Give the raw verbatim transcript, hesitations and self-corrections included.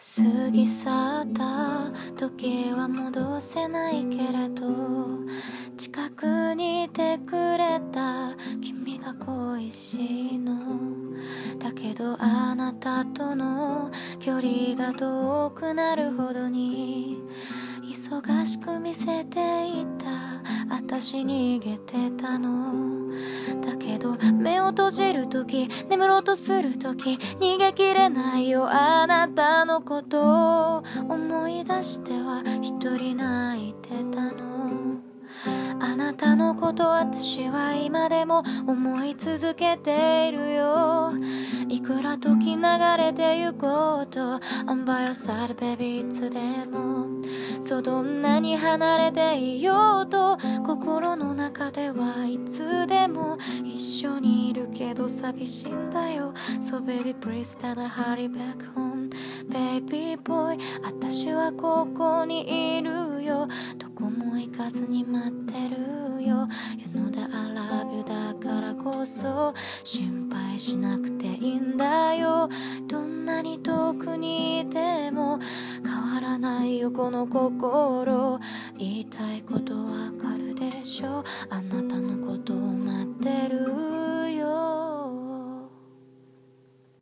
過ぎ去った時は戻せないけれど、近くにいてくれた君が恋しいのだけど、あなたとの距離が遠くなるほどに忙しく見せていた私逃げてたのだけど、目を閉じるとき眠ろうとするとき逃げきれないよ、あなたのことを思い出しては一人泣いてたの。あなたのこと私は今でも思い続けているよ。いくら時流れてゆこうと I'm by your side baby いつでも、そうどんなに離れていようと心の中ではいつでも一緒にいるけど寂しいんだよ。 So baby please tell her hurry back home baby boy 私はここにいるよ、どこも行かずに待ってるよ。 You know that I love you だからこそ心配しなくていいんだよ。どんなに遠くにいても変わらないよこの心、言いたいことわかるでしょ。あなた